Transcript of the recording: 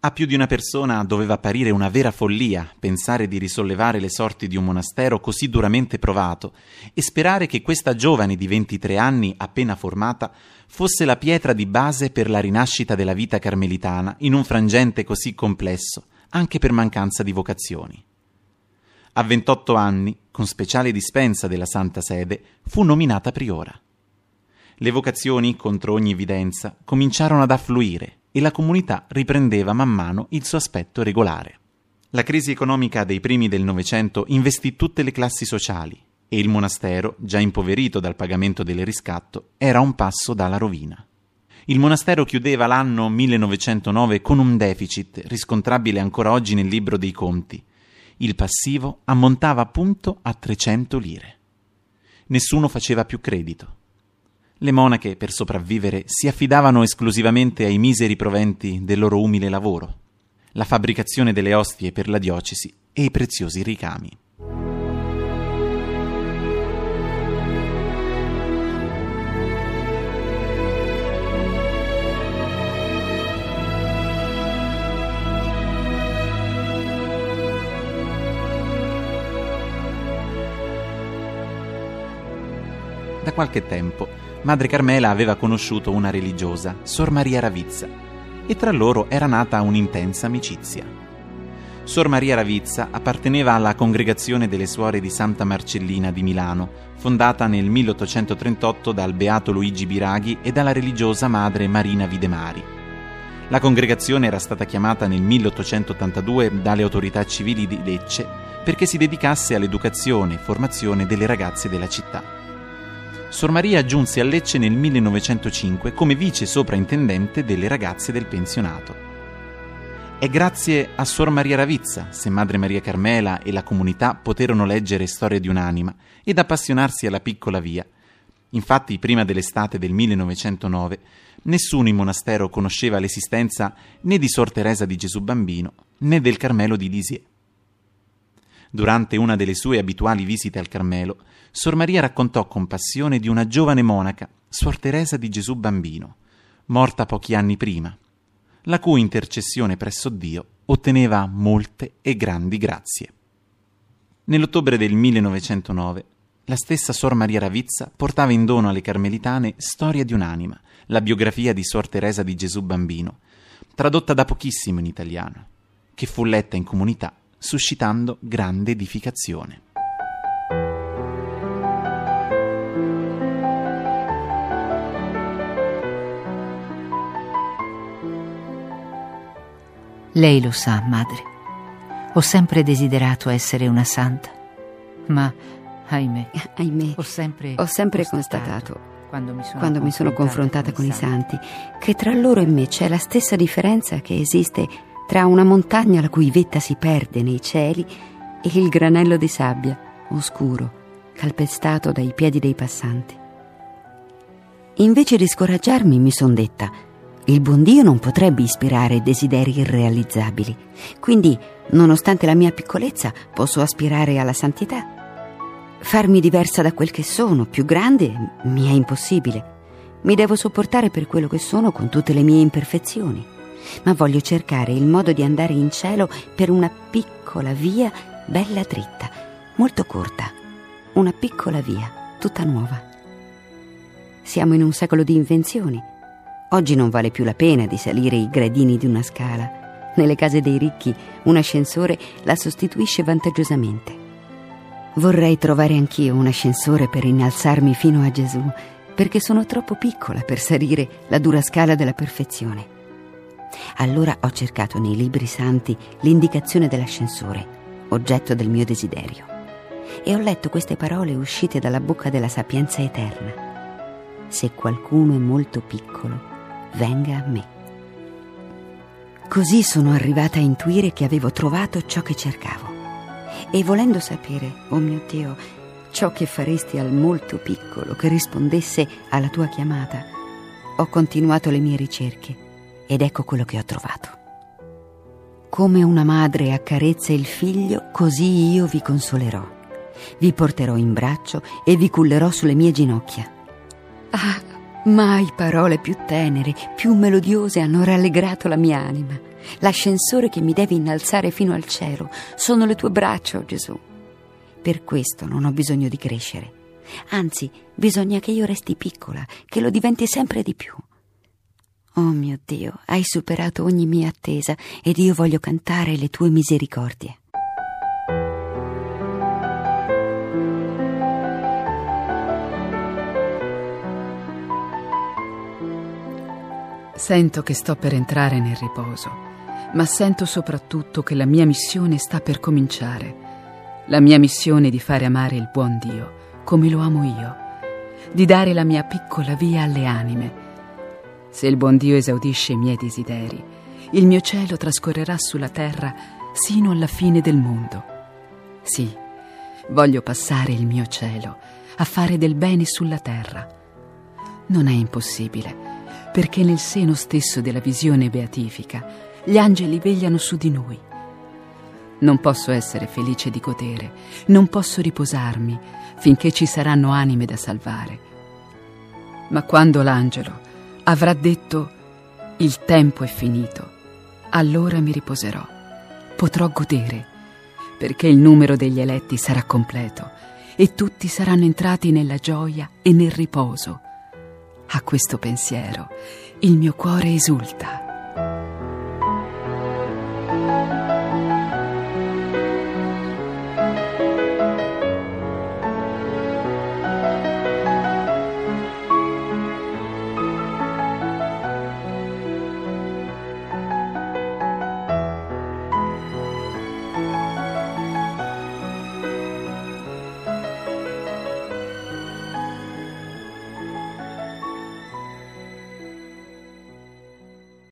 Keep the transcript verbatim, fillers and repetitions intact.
A più di una persona doveva apparire una vera follia pensare di risollevare le sorti di un monastero così duramente provato e sperare che questa giovane di ventitré anni appena formata fosse la pietra di base per la rinascita della vita carmelitana in un frangente così complesso, anche per mancanza di vocazioni. A ventotto anni, con speciale dispensa della Santa Sede, fu nominata priora. Le vocazioni, contro ogni evidenza, cominciarono ad affluire e la comunità riprendeva man mano il suo aspetto regolare. La crisi economica dei primi del Novecento investì tutte le classi sociali e il monastero, già impoverito dal pagamento del riscatto, era a un passo dalla rovina. Il monastero chiudeva l'anno millenovecentonove con un deficit riscontrabile ancora oggi nel libro dei conti. Il passivo ammontava appunto a trecento lire. Nessuno faceva più credito. Le monache, per sopravvivere, si affidavano esclusivamente ai miseri proventi del loro umile lavoro, la fabbricazione delle ostie per la diocesi e i preziosi ricami. Da qualche tempo Madre Carmela aveva conosciuto una religiosa, Sor Maria Ravizza, e tra loro era nata un'intensa amicizia. Sor Maria Ravizza apparteneva alla congregazione delle Suore di Santa Marcellina di Milano, fondata nel milleottocentotrentotto dal beato Luigi Biraghi e dalla religiosa madre Marina Videmari. La congregazione era stata chiamata nel milleottocentottantadue dalle autorità civili di Lecce perché si dedicasse all'educazione e formazione delle ragazze della città. Sor Maria giunse a Lecce nel millenovecentocinque come vice sopraintendente delle ragazze del pensionato. È grazie a Sor Maria Ravizza se Madre Maria Carmela e la comunità poterono leggere Storia di un'anima ed appassionarsi alla piccola via. Infatti, prima dell'estate del millenovecentonove, nessuno in monastero conosceva l'esistenza né di Sor Teresa di Gesù Bambino né del Carmelo di Lisieux. Durante una delle sue abituali visite al Carmelo, Sor Maria raccontò con passione di una giovane monaca, Suor Teresa di Gesù Bambino, morta pochi anni prima, la cui intercessione presso Dio otteneva molte e grandi grazie. Nell'ottobre del millenovecentonove, la stessa Sor Maria Ravizza portava in dono alle carmelitane Storia di un'anima, la biografia di Suor Teresa di Gesù Bambino, tradotta da pochissimo in italiano, che fu letta in comunità, suscitando grande edificazione. Lei lo sa, madre. Ho sempre desiderato essere una santa, ma, ahimè, ahimè ho sempre, ho sempre constatato, constatato quando mi sono, quando confrontata, mi sono confrontata con, con i santi, santi, che tra loro e me c'è la stessa differenza che esiste tra una montagna la cui vetta si perde nei cieli e il granello di sabbia, oscuro, calpestato dai piedi dei passanti. Invece di scoraggiarmi, mi son detta: il buon Dio non potrebbe ispirare desideri irrealizzabili, quindi, nonostante la mia piccolezza, posso aspirare alla santità. Farmi diversa da quel che sono, più grande, mi è impossibile. Mi devo sopportare per quello che sono con tutte le mie imperfezioni, ma voglio cercare il modo di andare in cielo per una piccola via bella dritta, molto corta, una piccola via, tutta nuova. Siamo in un secolo di invenzioni. Oggi non vale più la pena di salire i gradini di una scala. Nelle case dei ricchi un ascensore la sostituisce vantaggiosamente. Vorrei trovare anch'io un ascensore per innalzarmi fino a Gesù, perché sono troppo piccola per salire la dura scala della perfezione. Allora ho cercato nei libri santi l'indicazione dell'ascensore, oggetto del mio desiderio, e ho letto queste parole uscite dalla bocca della sapienza eterna: se qualcuno è molto piccolo, venga a me. Così sono arrivata a intuire che avevo trovato ciò che cercavo, e volendo sapere, oh mio Dio, ciò che faresti al molto piccolo che rispondesse alla tua chiamata, ho continuato le mie ricerche ed ecco quello che ho trovato. Come una madre accarezza il figlio, così io vi consolerò, vi porterò in braccio e vi cullerò sulle mie ginocchia. Ah, Mai parole più tenere, più melodiose hanno rallegrato la mia anima. L'ascensore che mi deve innalzare fino al cielo sono le tue braccia, oh Gesù. Per questo non ho bisogno di crescere. Anzi, bisogna che io resti piccola, che lo diventi sempre di più. Oh mio Dio, hai superato ogni mia attesa ed io voglio cantare le tue misericordie. Sento che sto per entrare nel riposo, ma sento soprattutto che la mia missione sta per cominciare. La mia missione di fare amare il buon Dio come lo amo io, di dare la mia piccola via alle anime. Se il buon Dio esaudisce i miei desideri, il mio cielo trascorrerà sulla terra sino alla fine del mondo. Sì, voglio passare il mio cielo a fare del bene sulla terra. Non è impossibile, perché nel seno stesso della visione beatifica gli angeli vegliano su di noi. Non posso essere felice di godere, non posso riposarmi finché ci saranno anime da salvare. Ma quando l'angelo avrà detto «Il tempo è finito», allora mi riposerò, potrò godere, perché il numero degli eletti sarà completo e tutti saranno entrati nella gioia e nel riposo. A questo pensiero il mio cuore esulta.